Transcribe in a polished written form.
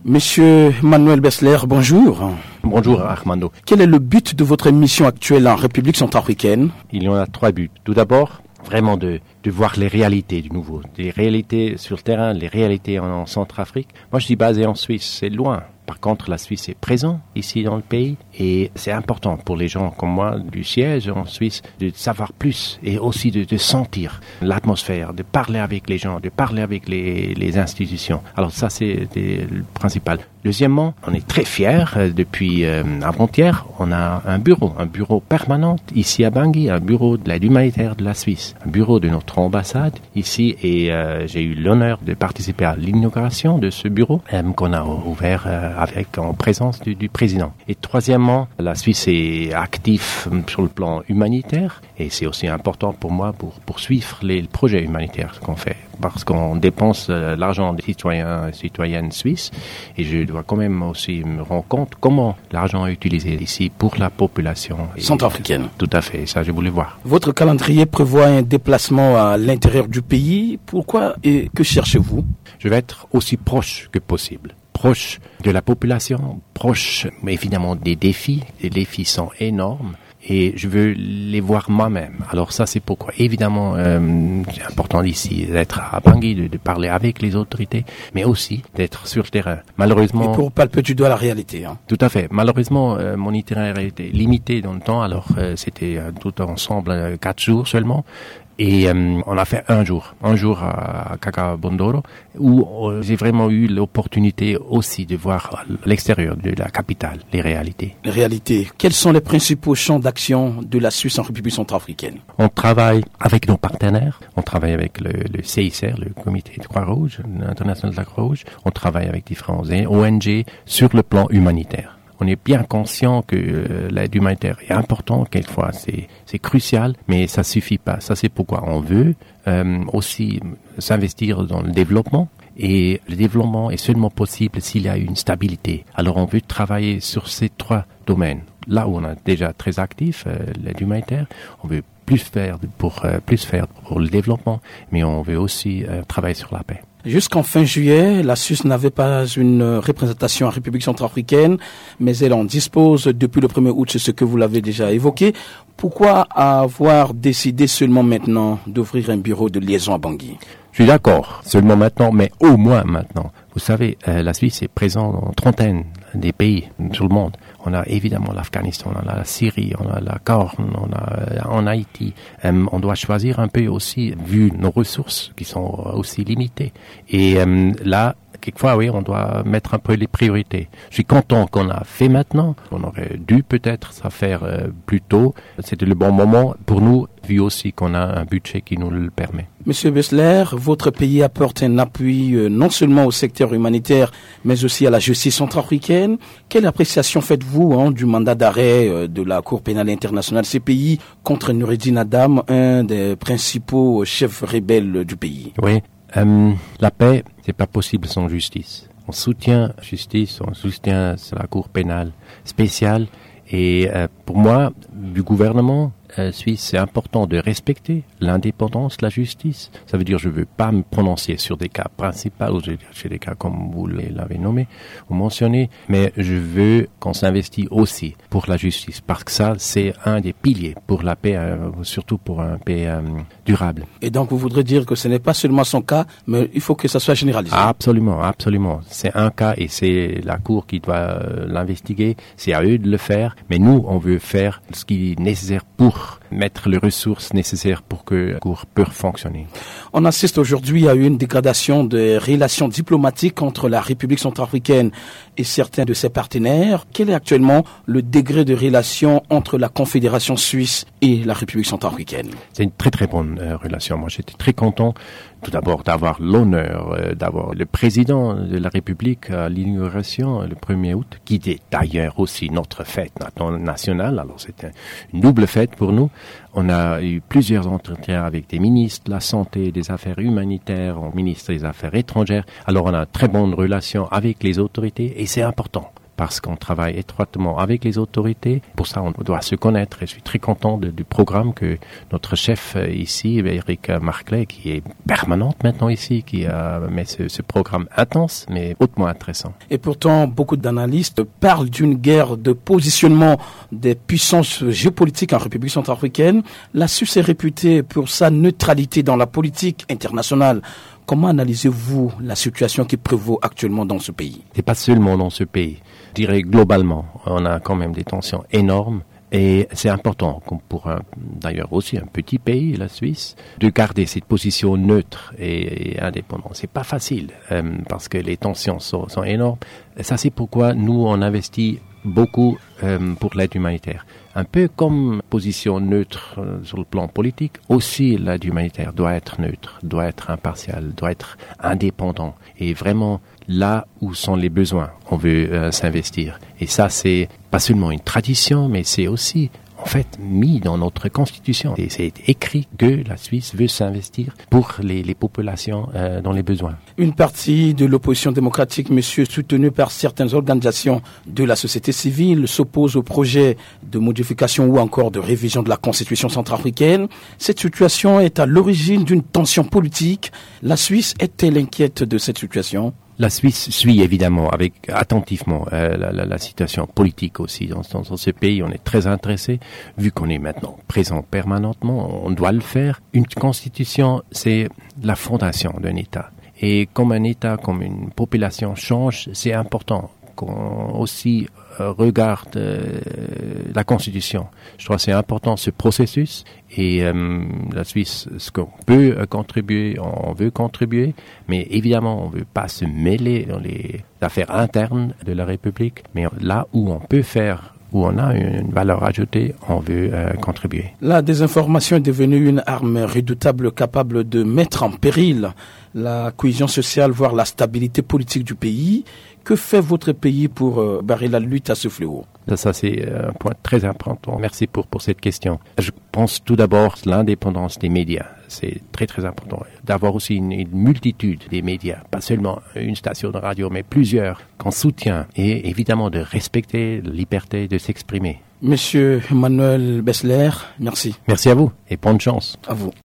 Monsieur Manuel Bessler, bonjour. Bonjour Armando. Quel est le but de votre mission actuelle en République centrafricaine? Il y en a 3 buts. Tout d'abord, vraiment de voir les réalités du nouveau, des réalités sur le terrain, les réalités en Centrafrique. Moi, je suis basé en Suisse, c'est loin. Par contre, la Suisse est présente ici dans le pays et c'est important pour les gens comme moi du siège en Suisse de savoir plus et aussi de sentir l'atmosphère, de parler avec les gens, de parler avec les institutions. Alors ça, c'est le principal. Deuxièmement, on est très fiers. Depuis avant-hier, on a un bureau permanent ici à Bangui, un bureau de l'aide humanitaire de la Suisse, un bureau de notre ambassade ici et j'ai eu l'honneur de participer à l'inauguration de ce bureau qu'on a ouvert en présence du président. Et troisièmement, la Suisse est active sur le plan humanitaire et c'est aussi important pour moi pour poursuivre les projets humanitaires qu'on fait parce qu'on dépense l'argent des citoyens et citoyennes suisses et je dois quand même aussi me rendre compte comment l'argent est utilisé ici pour la population centrafricaine. Tout à fait, ça je voulais voir. Votre calendrier prévoit un déplacement à l'intérieur du pays. Pourquoi et que cherchez-vous? Je vais être aussi proche que possible. Proche de la population, proche évidemment des défis. Les défis sont énormes et je veux les voir moi-même. Alors ça c'est pourquoi évidemment c'est important ici d'être à Bangui, de parler avec les autorités, mais aussi d'être sur le terrain. Malheureusement... Et pour palper du doigt la réalité. Hein. Tout à fait. Malheureusement mon itinéraire était limité dans le temps, alors c'était tout ensemble 4 jours seulement. Et on a fait un jour à Kakabondoro où j'ai vraiment eu l'opportunité aussi de voir à l'extérieur de la capitale les réalités. Les réalités. Quels sont les principaux champs d'action de la Suisse en République centrafricaine? On travaille avec nos partenaires, on travaille avec le CICR, le Comité de Croix-Rouge, l'International de la Croix-Rouge, on travaille avec différents ONG sur le plan humanitaire. On est bien conscient que l'aide humanitaire est importante, quelquefois c'est crucial, mais ça suffit pas. Ça c'est pourquoi on veut aussi s'investir dans le développement. Et le développement est seulement possible s'il y a une stabilité. Alors on veut travailler sur ces 3 domaines. Là où on est déjà très actif, l'aide humanitaire, on veut plus faire pour le développement, mais on veut aussi travailler sur la paix. Jusqu'en fin juillet, la Suisse n'avait pas une représentation en République centrafricaine, mais elle en dispose depuis le 1er août, c'est ce que vous l'avez déjà évoqué. Pourquoi avoir décidé seulement maintenant d'ouvrir un bureau de liaison à Bangui? Je suis d'accord, seulement maintenant, mais au moins maintenant. Vous savez, la Suisse est présente dans une trentaine des pays sur le monde. On a évidemment l'Afghanistan, on a la Syrie, on a la Corne, on a en Haïti. On doit choisir un peu aussi, vu nos ressources qui sont aussi limitées. Et là, quelquefois, oui, on doit mettre un peu les priorités. Je suis content qu'on a fait maintenant. On aurait dû peut-être ça faire plus tôt. C'était le bon moment pour nous, vu aussi qu'on a un budget qui nous le permet. Monsieur Bessler, votre pays apporte un appui non seulement au secteur humanitaire, mais aussi à la justice centrafricaine. Quelle appréciation faites-vous du mandat d'arrêt de la Cour pénale internationale CPI contre Noureddine Adam, un des principaux chefs rebelles du pays? Oui. La paix, c'est pas possible sans justice. On soutient la justice, on soutient la Cour pénale spéciale. Et pour moi, du gouvernement suisse, c'est important de respecter l'indépendance de la justice. Ça veut dire je veux pas me prononcer sur des cas principaux, ou sur des cas comme vous l'avez nommé ou mentionné, mais je veux qu'on s'investit aussi pour la justice, parce que ça, c'est un des piliers pour la paix, surtout pour un paix durable. Et donc, vous voudrez dire que ce n'est pas seulement son cas, mais il faut que ça soit généralisé. Absolument, absolument. C'est un cas et c'est la Cour qui doit l'investiguer. C'est à eux de le faire, mais nous, on veut faire ce qui est nécessaire pour mettre les ressources nécessaires pour que la Cour puisse fonctionner. On assiste aujourd'hui à une dégradation des relations diplomatiques entre la République centrafricaine et certains de ses partenaires. Quel est actuellement le degré de relation entre la Confédération suisse et la République centrafricaine? C'est une très très bonne relation. Moi, j'étais très content tout d'abord d'avoir l'honneur d'avoir le président de la République à l'inauguration le 1er août, qui est d'ailleurs aussi notre fête nationale. Alors c'était une double fête pour nous. On a eu plusieurs entretiens avec des ministres de la Santé, des Affaires humanitaires, ministres des Affaires étrangères. Alors on a une très bonne relation avec les autorités et c'est important. parce qu'on travaille étroitement avec les autorités. Pour ça, on doit se connaître et je suis très content du programme que notre chef ici, Eric Marclay, qui est permanente maintenant ici, qui a mis ce programme intense mais hautement intéressant. Et pourtant, beaucoup d'analystes parlent d'une guerre de positionnement des puissances géopolitiques en République centrafricaine. La Suisse est réputée pour sa neutralité dans la politique internationale. Comment analysez-vous la situation qui prévaut actuellement dans ce pays? C'est pas seulement dans ce pays. Je dirais globalement, on a quand même des tensions énormes et c'est important, comme pour d'ailleurs aussi un petit pays, la Suisse, de garder cette position neutre et indépendante. C'est pas facile parce que les tensions sont énormes. Et ça, c'est pourquoi nous, on investit beaucoup pour l'aide humanitaire. Un peu comme position neutre sur le plan politique, aussi l'aide humanitaire doit être neutre, doit être impartiale, doit être indépendant. Et vraiment, là où sont les besoins, on veut s'investir. Et ça, c'est pas seulement une tradition, mais c'est aussi en fait mis dans notre constitution. Et c'est écrit que la Suisse veut s'investir pour les populations dans les besoins. Une partie de l'opposition démocratique, monsieur, soutenue par certaines organisations de la société civile, s'oppose au projet de modification ou encore de révision de la constitution centrafricaine. Cette situation est à l'origine d'une tension politique. La Suisse est-elle inquiète de cette situation ? La Suisse suit évidemment attentivement la situation politique aussi dans ce pays. On est très intéressé, vu qu'on est maintenant présent permanentement, on doit le faire. Une constitution, c'est la fondation d'un État. Et comme un État, comme une population change, c'est important qu'on aussi regarde la Constitution. Je crois que c'est important ce processus et la Suisse, ce qu'on peut contribuer, on veut contribuer, mais évidemment on ne veut pas se mêler dans les affaires internes de la République, mais là où on peut faire, où on a une valeur ajoutée, on veut contribuer. La désinformation est devenue une arme redoutable capable de mettre en péril la cohésion sociale, voire la stabilité politique du pays. Que fait votre pays pour barrer la lutte à ce fléau? Ça, c'est un point très important. Merci pour cette question. Je pense tout d'abord l'indépendance des médias. C'est très, très important. D'avoir aussi une multitude des médias, pas seulement une station de radio, mais plusieurs qu'on soutient. Et évidemment de respecter la liberté de s'exprimer. Monsieur Emmanuel Bessler, merci. Merci à vous et bonne chance. À vous.